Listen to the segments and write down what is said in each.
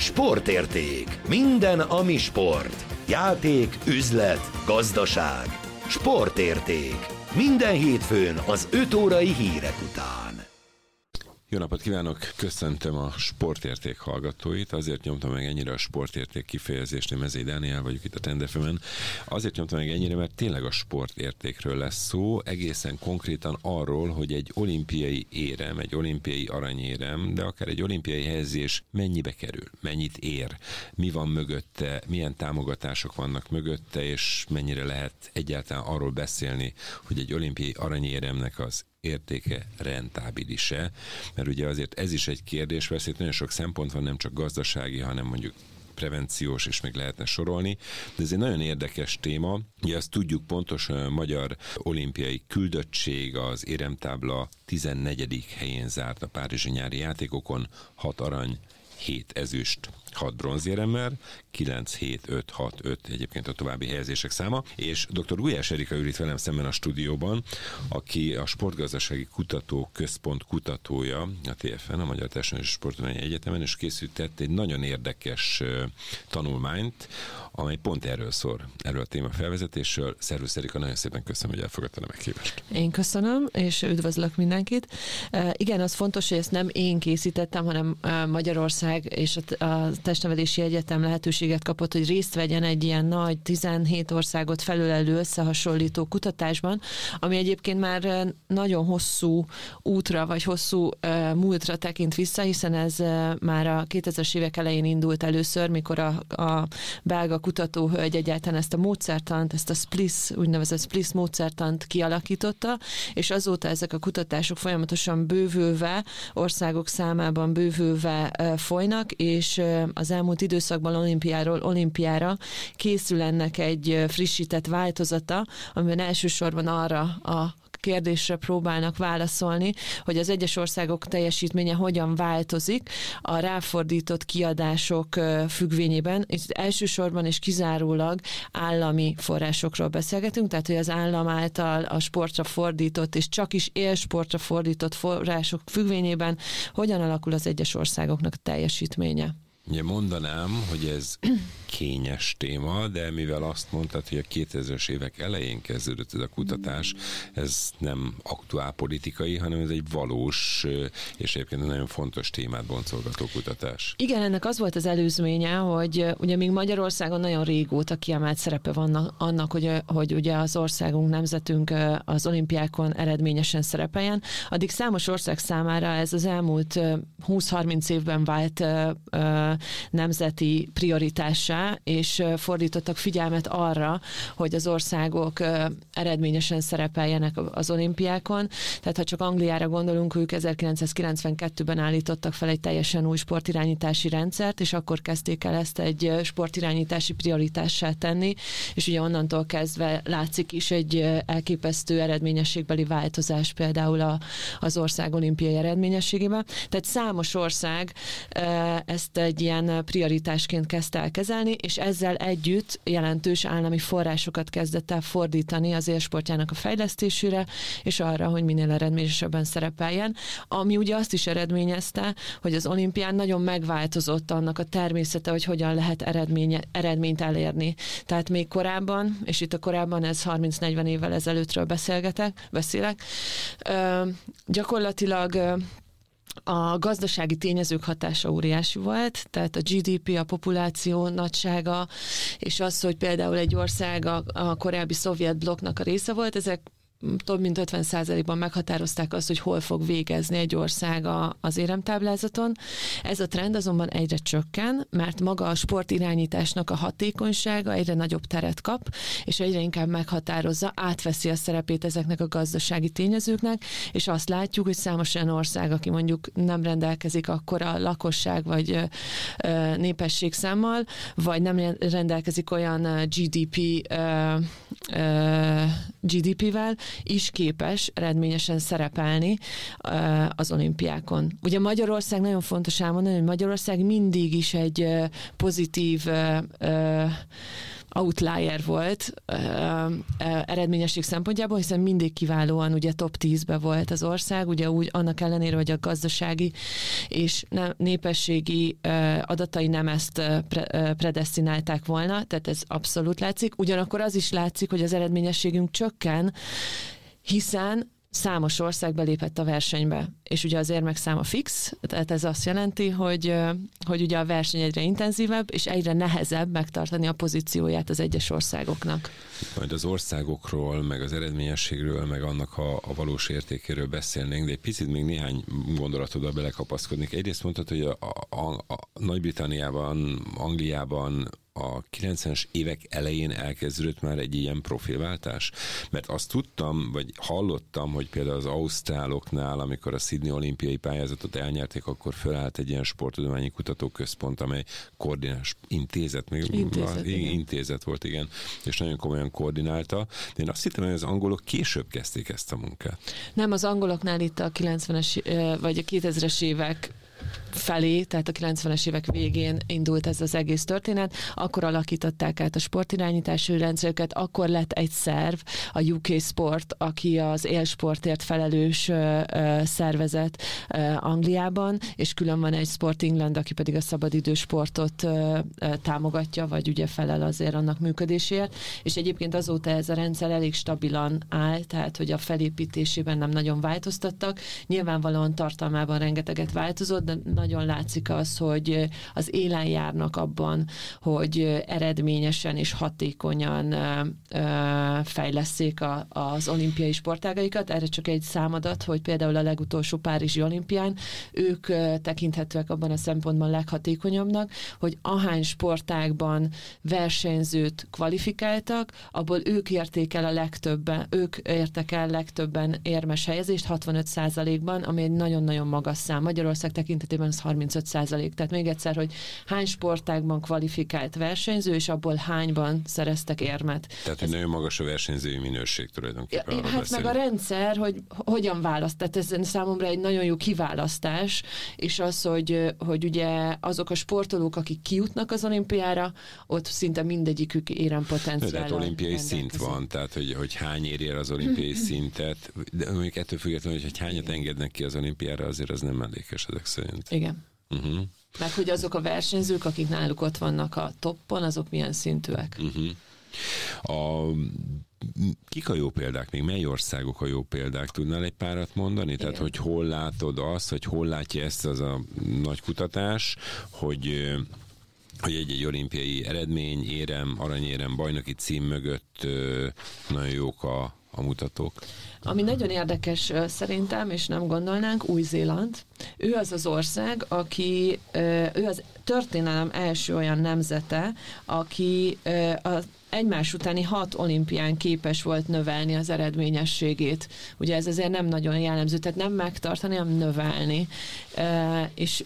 Sportérték. Minden, ami sport. Játék, üzlet, gazdaság. Sportérték. Minden hétfőn az 5 órai hírek után. Jó napot kívánok! Köszöntöm a Sportérték hallgatóit. Azért nyomtam meg ennyire a Sportérték kifejezést, én Mezei Dániel vagyok itt a Trend FM-en. Azért nyomtam meg ennyire, mert tényleg a sportértékről lesz szó, egészen konkrétan arról, hogy egy olimpiai érem, egy olimpiai aranyérem, de akár egy olimpiai helyezés mennyibe kerül, mennyit ér, mi van mögötte, milyen támogatások vannak mögötte, és mennyire lehet egyáltalán arról beszélni, hogy egy olimpiai aranyéremnek az értéke rentábilis-e, mert ugye azért ez is egy kérdés, persze itt nagyon sok szempont van, nem csak gazdasági, hanem mondjuk prevenciós, és még lehetne sorolni, de ez egy nagyon érdekes téma. Ugye azt tudjuk pontosan, a magyar olimpiai küldöttség az éremtábla 14. helyén zárt a párizsi nyári játékokon, 6 arany, 7 ezüst, 6 bronzéremmel, 9-7-5-6-5 egyébként a további helyezések száma, és dr. Gulyás Erika ül itt velem szemben a stúdióban, aki a Sportgazdasági Kutatóközpont kutatója a TFN, a Magyar Társadalmi és Sportudományi Egyetemen, és készített egy nagyon érdekes tanulmányt, amely pont erről szól, erről a téma felvezetésről. Szervusz Erika, nagyon szépen köszönöm, hogy elfogadtad a meghívást. Én köszönöm, és üdvözlök mindenkit. Igen, az fontos, hogy ezt nem én készítettem, hanem Magyarország és a Testnevelési Egyetem lehetőséget kapott, hogy részt vegyen egy ilyen nagy 17 országot felölelő összehasonlító kutatásban, ami egyébként már nagyon hosszú útra, vagy hosszú múltra tekint vissza, hiszen ez már a 2000-es évek elején indult először, mikor a belga kutatóhölgy egyáltalán ezt a módszertant, ezt a úgynevezett SPLIS módszertant kialakította, és azóta ezek a kutatások folyamatosan bővülve, országok számában bővülve folynak, és az elmúlt időszakban olimpiáról olimpiára készül ennek egy frissített változata, amiben elsősorban arra a kérdésre próbálnak válaszolni, hogy az egyes országok teljesítménye hogyan változik a ráfordított kiadások függvényében, és elsősorban és kizárólag állami forrásokról beszélgetünk, tehát hogy az állam által a sportra fordított, és csak is élsportra fordított források függvényében hogyan alakul az egyes országoknak a teljesítménye. Ugye mondanám, hogy ez kényes téma, de mivel azt mondtad, hogy a 2000-es évek elején kezdődött ez a kutatás, ez nem aktuálpolitikai, hanem ez egy valós és egyébként nagyon fontos témát boncolgató kutatás. Igen, ennek az volt az előzménye, hogy ugye még Magyarországon nagyon régóta kiemelt szerepe van annak, hogy ugye az országunk, nemzetünk az olimpiákon eredményesen szerepeljen. Addig számos ország számára ez az elmúlt 20-30 évben vált nemzeti prioritássá, és fordítottak figyelmet arra, hogy az országok eredményesen szerepeljenek az olimpiákon. Tehát ha csak Angliára gondolunk, ők 1992-ben állítottak fel egy teljesen új sportirányítási rendszert, és akkor kezdték el ezt egy sportirányítási prioritássá tenni, és ugye onnantól kezdve látszik is egy elképesztő eredményességbeli változás például az ország olimpiai eredményességében. Tehát számos ország ezt egy ilyen prioritásként kezdte el kezelni, és ezzel együtt jelentős állami forrásokat kezdett el fordítani az élsportjának a fejlesztésére, és arra, hogy minél eredményesebben szerepeljen, ami ugye azt is eredményezte, hogy az olimpián nagyon megváltozott annak a természete, hogy hogyan lehet eredményt elérni. Tehát még korábban, és itt a korábban ez 30-40 évvel ezelőttről beszélek, gyakorlatilag a gazdasági tényezők hatása óriási volt, tehát a GDP, a populáció nagysága, és az, hogy például egy ország a korábbi szovjet blokknak a része volt, ezek több mint 50%-ban meghatározták azt, hogy hol fog végezni egy ország az éremtáblázaton. Ez a trend azonban egyre csökken, mert maga a sportirányításnak a hatékonysága egyre nagyobb teret kap, és egyre inkább meghatározza, átveszi a szerepét ezeknek a gazdasági tényezőknek, és azt látjuk, hogy számos olyan ország, aki mondjuk nem rendelkezik akkora lakosság vagy népességszámmal, vagy nem rendelkezik olyan GDP-vel, is képes eredményesen szerepelni az olimpiákon. Ugye Magyarország nagyon fontos elmondani, hogy Magyarország mindig is egy pozitív outlier volt eredményesség szempontjából, hiszen mindig kiválóan ugye top 10-be volt az ország, ugye úgy annak ellenére, hogy a gazdasági és népességi adatai nem ezt predesztinálták volna, tehát ez abszolút látszik. Ugyanakkor az is látszik, hogy az eredményességünk csökken, hiszen számos ország belépett a versenybe, és ugye az érmekszáma fix, tehát ez azt jelenti, hogy ugye a verseny egyre intenzívebb, és egyre nehezebb megtartani a pozícióját az egyes országoknak. Majd az országokról, meg az eredményességről, meg annak a valós értékéről beszélnénk, de egy picit még néhány gondolatoddal belekapaszkodnék. Egyrészt mondtad, hogy a Nagy-Britanniában, Angliában a 90-es évek elején elkezdődött már egy ilyen profilváltás? Mert azt tudtam, vagy hallottam, hogy például az ausztráloknál, amikor a Sydney olimpiai pályázatot elnyerték, akkor fölállt egy ilyen sporttudományi kutatóközpont, amely koordinás intézet, intézet volt, igen, és nagyon komolyan koordinálta. De én azt hittem, hogy az angolok később kezdték ezt a munkát. Nem, az angoloknál itt a 90-es vagy a 2000-es évek felé, tehát a 90-es évek végén indult ez az egész történet, akkor alakították át a sportirányítási rendszereket, akkor lett egy szerv, a UK Sport, aki az élsportért felelős szervezet Angliában, és külön van egy Sport England, aki pedig a szabadidős sportot támogatja, vagy ugye felel azért annak működéséért, és egyébként azóta ez a rendszer elég stabilan áll, tehát hogy a felépítésében nem nagyon változtattak, nyilvánvalóan tartalmában rengeteget változott, de nagyon látszik az, hogy az élen járnak abban, hogy eredményesen és hatékonyan fejlesszék az olimpiai sportágaikat. Erre csak egy számadat, hogy például a legutolsó párizsi olimpián ők tekinthetőek abban a szempontban leghatékonyabbnak, hogy ahány sportágban versenyzőt kvalifikáltak, abból ők érték el legtöbben érmes helyezést 65%-ban, ami egy nagyon-nagyon magas szám. Magyarország tekintetében az 35%. Tehát még egyszer, hogy hány sportágban kvalifikált versenyző, és abból hányban szereztek érmet. Tehát, hogy nagyon magas a versenyzői minőség tulajdonképpen. Hát meg a rendszer, hogy hogyan választ. Tehát ez számomra egy nagyon jó kiválasztás, és az, hogy ugye azok a sportolók, akik kijutnak az olimpiára, ott szinte mindegyikük érempotenciállal. De hát olimpiai szint van, tehát hogy hány éri el az olimpiai szintet, de mondjuk ettől függetlenül, hogy hányat engednek ki az olimpiára, azért az nem mellékes ezek szerint. Igen. Meg hogy azok a versenyzők, akik náluk ott vannak a toppon, azok milyen szintűek. Kik a jó példák? Még mely országok a jó példák? Tudnál egy párat mondani? Igen. Tehát, hogy hol látod azt, hogy hol látja ezt az a nagy kutatás, hogy egy olimpiai eredmény, érem, aranyérem, bajnoki cím mögött nagyon jók a mutatók. Ami nagyon érdekes szerintem, és nem gondolnánk, Új-Zéland. Ő az az ország, ő az történelem első olyan nemzete, aki egymás utáni 6 olimpián képes volt növelni az eredményességét. Ugye ez azért nem nagyon jellemző, tehát nem megtartani, hanem növelni. És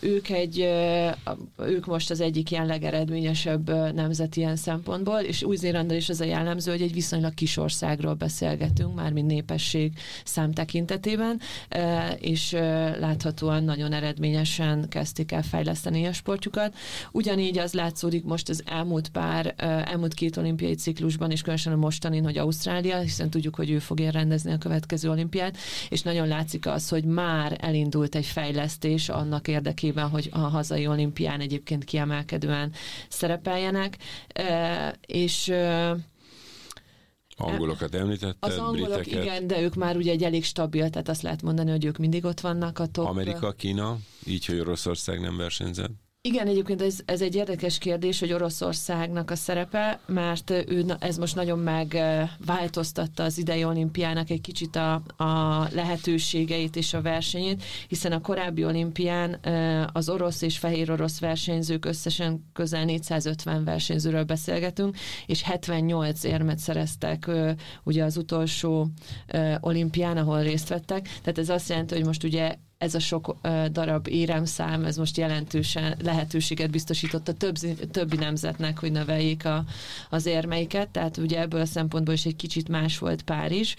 ők most az egyik ilyen legeredményesebb nemzet ilyen szempontból, és Új-Zélandal is az a jellemző, hogy egy viszonylag kis országról beszélgetünk, mármint népesség szám tekintetében, és láthatóan nagyon eredményesen kezdték el fejleszteni a sportjukat. Ugyanígy az látszódik most az elmúlt 2 olimpiai ciklusban, és különösen a mostanin, hogy Ausztrália, hiszen tudjuk, hogy ő fogja rendezni a következő olimpiát, és nagyon látszik az, hogy már elindult egy fejlesztés annak érdekében, hogy a hazai olimpián egyébként kiemelkedően szerepeljenek, és angolokat említetted, az angolok, briteket. Igen, de ők már ugye egy elég stabil, tehát azt lehet mondani, hogy ők mindig ott vannak a top. Amerika, Kína, így, hogy Oroszország nem versenyzett? Igen, egyébként ez egy érdekes kérdés, hogy Oroszországnak a szerepe, mert ez most nagyon megváltoztatta az idei olimpiának egy kicsit a lehetőségeit és a versenyét, hiszen a korábbi olimpián az orosz és fehér orosz versenyzők összesen közel 450 versenyzőről beszélgetünk, és 78 érmet szereztek ugye az utolsó olimpián, ahol részt vettek. Tehát ez azt jelenti, hogy most ugye ez a sok darab éremszám, ez most jelentősen lehetőséget biztosított a többi nemzetnek, hogy növeljék az érmeiket, tehát ugye ebből a szempontból is egy kicsit más volt Párizs,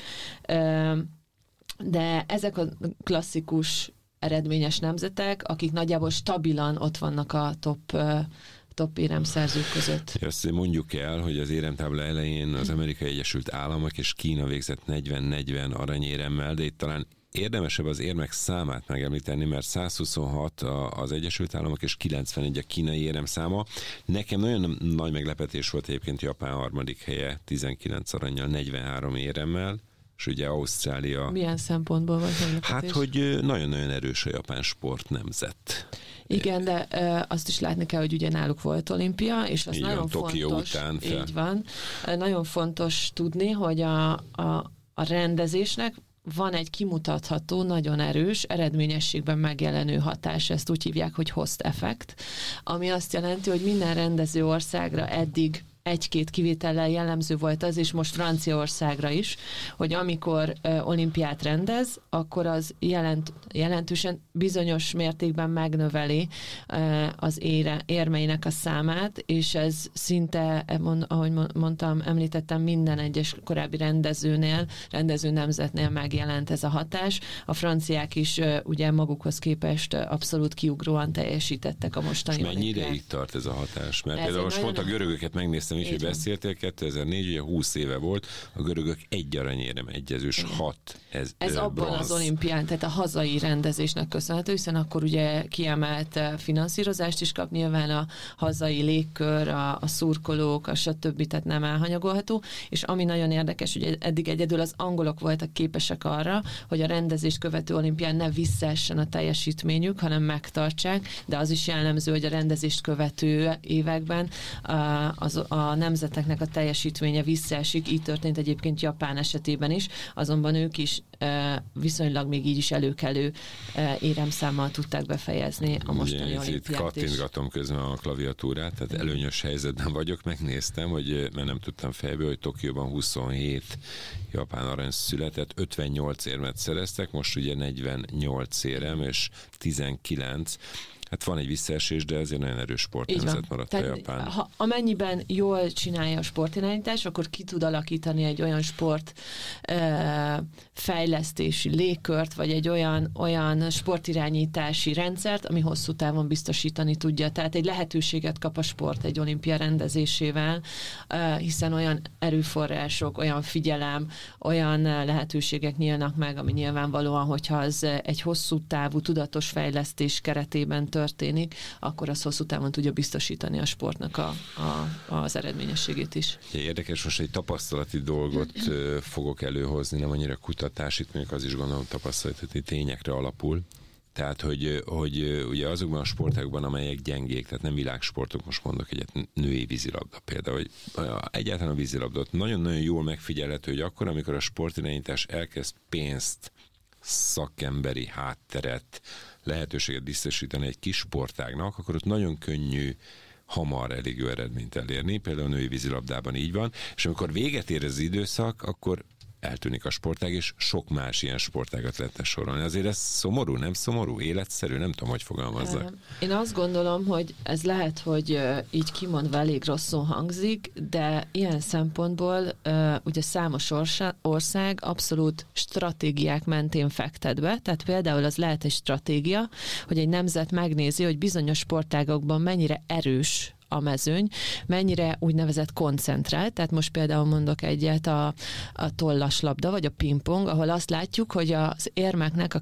de ezek a klasszikus eredményes nemzetek, akik nagyjából stabilan ott vannak a top top éremszerzők között. Azt mondjuk el, hogy az éremtábla elején az Amerikai Egyesült Államok és Kína végzett 40-40 aranyéremmel, de itt talán érdemesebb az érmek számát megemlíteni, mert 126 az Egyesült Államok és 91 a kínai éremszáma. Nekem nagyon nagy meglepetés volt egyébként Japán harmadik helye, 19 arannyal, 43 éremmel, és ugye Ausztrália... Milyen szempontból volt meglepetés? Hát, hogy nagyon-nagyon erős a japán sportnemzet. Igen, de azt is látni kell, hogy ugye náluk volt olimpia, és az így nagyon van, fontos. után így van. Nagyon fontos tudni, hogy a rendezésnek van egy kimutatható, nagyon erős, eredményességben megjelenő hatás, ezt úgy hívják, hogy host effect, ami azt jelenti, hogy minden rendező országra eddig egy-két kivétellel jellemző volt az, és most Franciaországra is, hogy amikor olimpiát rendez, akkor az jelentősen bizonyos mértékben megnöveli az érmeinek a számát, és ez szinte, ahogy mondtam, említettem, minden egyes korábbi rendező nemzetnél megjelent ez a hatás. A franciák is ugye magukhoz képest abszolút kiugróan teljesítettek a mostani olimpián. És mennyire olimpián. itt tart ez a hatás? Mert például most pont a görögöket megnéztem is, hogy beszéltél, 2004, ugye 20 éve volt, a görögök egy aranyérem, egyezős, 6 ez abban bronz. Az olimpián, tehát a hazai rendezésnek köszönhető, hiszen akkor ugye kiemelt finanszírozást is kap, nyilván a hazai légkör, a szurkolók, a stb. Tehát nem elhanyagolható, és ami nagyon érdekes, hogy eddig egyedül az angolok voltak képesek arra, hogy a rendezést követő olimpián ne visszaessen a teljesítményük, hanem megtartsák, de az is jellemző, hogy a rendezést követő években a nemzeteknek a teljesítménye visszaesik, így történt egyébként Japán esetében is, azonban ők is viszonylag még így is előkelő éremszámmal tudták befejezni a mostani olimpiát is. Itt kattintgatom közben a klaviatúrát, tehát előnyös helyzetben vagyok, megnéztem, mert nem tudtam fejből, hogy Tokióban 27 japán arany született, 58 érmet szereztek, most ugye 48 érem és 19. Hát van egy visszaesés, de azért nagyon erős sportnemzet maradt a Japán. Amennyiben jól csinálja a sportirányítás, akkor ki tud alakítani egy olyan sport fejlesztési légkört, vagy egy olyan sportirányítási rendszert, ami hosszú távon biztosítani tudja. Tehát egy lehetőséget kap a sport egy olimpia rendezésével, hiszen olyan erőforrások, olyan figyelem, olyan lehetőségek nyílnak meg, ami nyilvánvalóan, hogyha az egy hosszú távú tudatos fejlesztés keretében történik, akkor az hosszú távon tudja biztosítani a sportnak az eredményességét is. Érdekes, most egy tapasztalati dolgot fogok előhozni, nem annyira kutatás, itt mondjuk az is gondolom tapasztalati tényekre alapul. Tehát, hogy ugye azokban a sportágokban, amelyek gyengék, tehát nem világsportok, most mondok egyet, női vízilabda például, hogy egyáltalán a vízilabdot nagyon-nagyon jól megfigyelhető, hogy akkor, amikor a sportirányítás elkezd pénzt, szakemberi hátteret, lehetőséget biztosítani egy kis sportágnak, akkor ott nagyon könnyű hamar elég jó eredményt elérni, például a női vízilabdában így van, és amikor véget ér az időszak, akkor eltűnik a sportág, és sok más ilyen sportágat lehetne sorolni. Azért ez szomorú, nem szomorú? Életszerű? Nem tudom, hogy fogalmazzak. Én azt gondolom, hogy ez lehet, hogy így kimondva elég rosszul hangzik, de ilyen szempontból ugye számos ország abszolút stratégiák mentén fektet be, tehát például az lehet egy stratégia, hogy egy nemzet megnézi, hogy bizonyos sportágokban mennyire erős a mezőny, mennyire úgynevezett koncentrált, tehát most például mondok egyet a tollaslabda, vagy a pingpong, ahol azt látjuk, hogy az érmeknek a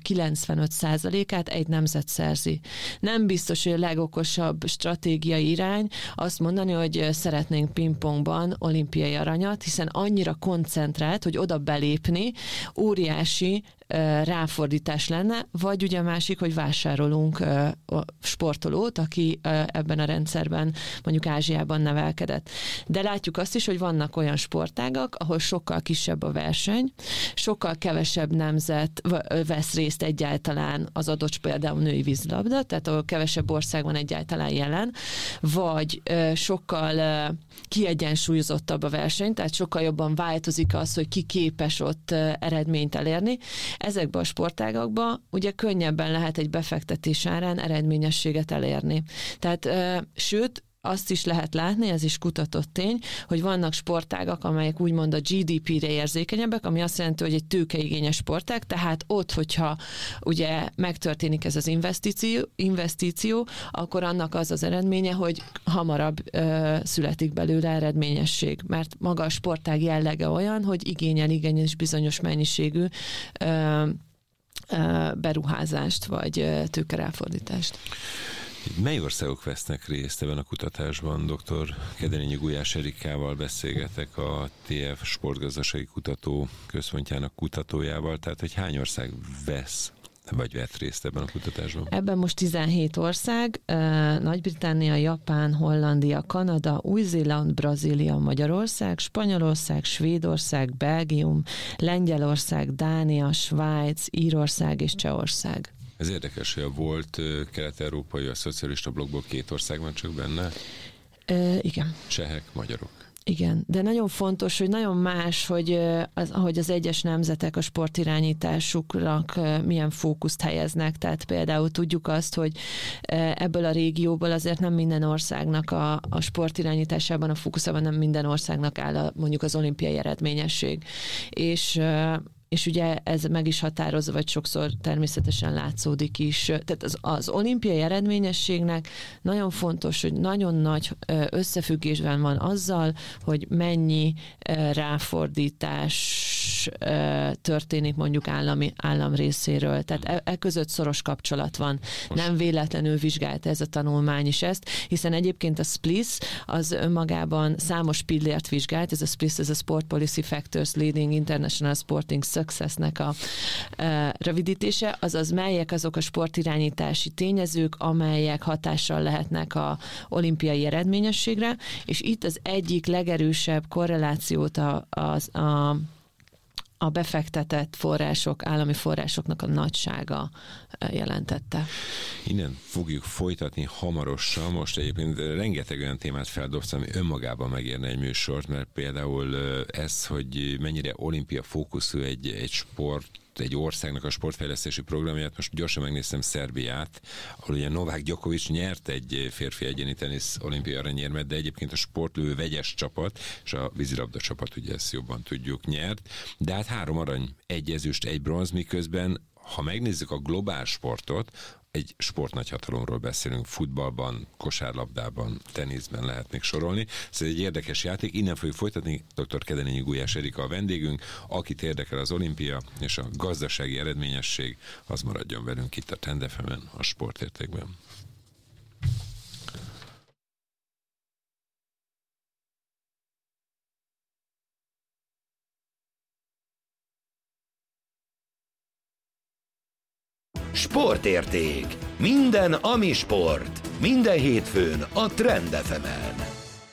95%-át egy nemzet szerzi. Nem biztos, hogy a legokosabb stratégiai irány azt mondani, hogy szeretnénk pingpongban olimpiai aranyat, hiszen annyira koncentrált, hogy oda belépni óriási ráfordítás lenne, vagy ugye a másik, hogy vásárolunk sportolót, aki ebben a rendszerben mondjuk Ázsiában nevelkedett. De látjuk azt is, hogy vannak olyan sportágak, ahol sokkal kisebb a verseny, sokkal kevesebb nemzet vesz részt egyáltalán az adott például női vízilabda, tehát ahol kevesebb ország van egyáltalán jelen, vagy sokkal kiegyensúlyozottabb a verseny, tehát sokkal jobban változik az, hogy ki képes ott eredményt elérni. Ezekben a sportágakban ugye könnyebben lehet egy befektetés árán eredményességet elérni. Tehát sőt, azt is lehet látni, ez is kutatott tény, hogy vannak sportágak, amelyek úgymond a GDP-re érzékenyebbek, ami azt jelenti, hogy egy tőkeigényes sportág, tehát ott, hogyha ugye megtörténik ez az investíció, akkor annak az az eredménye, hogy hamarabb születik belőle eredményesség, mert maga a sportág jellege olyan, hogy igényes bizonyos mennyiségű beruházást vagy tőkeráfordítást. Mely országok vesznek részt ebben a kutatásban? Dr. Kedenényi Gulyás Erikával beszélgetek, a TF Sportgazdasági Kutató Központjának kutatójával, tehát hogy hány ország vett részt ebben a kutatásban? Ebben most 17 ország, Nagy-Britannia, Japán, Hollandia, Kanada, Új-Zéland, Brazília, Magyarország, Spanyolország, Svédország, Belgium, Lengyelország, Dánia, Svájc, Írország és Csehország. Ez érdekes, hogy a volt kelet-európai, a szocialista blokkból 2 ország van csak benne? Igen. Csehek, magyarok. Igen, de nagyon fontos, hogy nagyon más, hogy az egyes nemzetek a sportirányításuknak milyen fókuszt helyeznek. Tehát például tudjuk azt, hogy ebből a régióból azért nem minden országnak a sportirányításában, a fókuszában nem minden országnak áll mondjuk az olimpiai eredményesség. És ugye ez meg is határozza, vagy sokszor természetesen látszódik is. Tehát az olimpiai eredményességnek nagyon fontos, hogy nagyon nagy összefüggésben van azzal, hogy mennyi ráfordítás történik mondjuk állam részéről. Tehát között szoros kapcsolat van. Nem véletlenül vizsgálta ez a tanulmány is ezt, hiszen egyébként a SPLIS az önmagában számos pillért vizsgált, ez a SPLIS, ez a Sport Policy Factors Leading International Sporting Success-nek a rövidítése, azaz melyek azok a sportirányítási tényezők, amelyek hatással lehetnek a olimpiai eredményességre, és itt az egyik legerősebb korrelációt a befektetett források, állami forrásoknak a nagysága jelentette. Innen fogjuk folytatni hamarosan. Most egyébként rengeteg olyan témát feldobtam, ami önmagában megérne egy műsort, mert például ez, hogy mennyire olimpia fókuszú egy sport, egy országnak a sportfejlesztési programját, most gyorsan megnéztem Szerbiát, ahol ugye Novák Djokovic nyert egy férfi egyéni tenisz olimpiai aranyérmet, de egyébként a sportlövő vegyes csapat, és a vízilabda csapat, ugye ezt jobban tudjuk, nyert, de hát 3 arany, 1 ezüst, 1 bronz, miközben ha megnézzük a globál sportot, egy sportnagyhatalomról beszélünk, futballban, kosárlabdában, teniszben lehet még sorolni. Ez egy érdekes játék, innen fogjuk folytatni. Dr. Kedenényi Gulyás Erika a vendégünk, akit érdekel az olimpia és a gazdasági eredményesség, az maradjon velünk itt a Trend FM-en, a Sportértékben. Sportérték. Minden, ami sport. Minden hétfőn a Trend FM-en.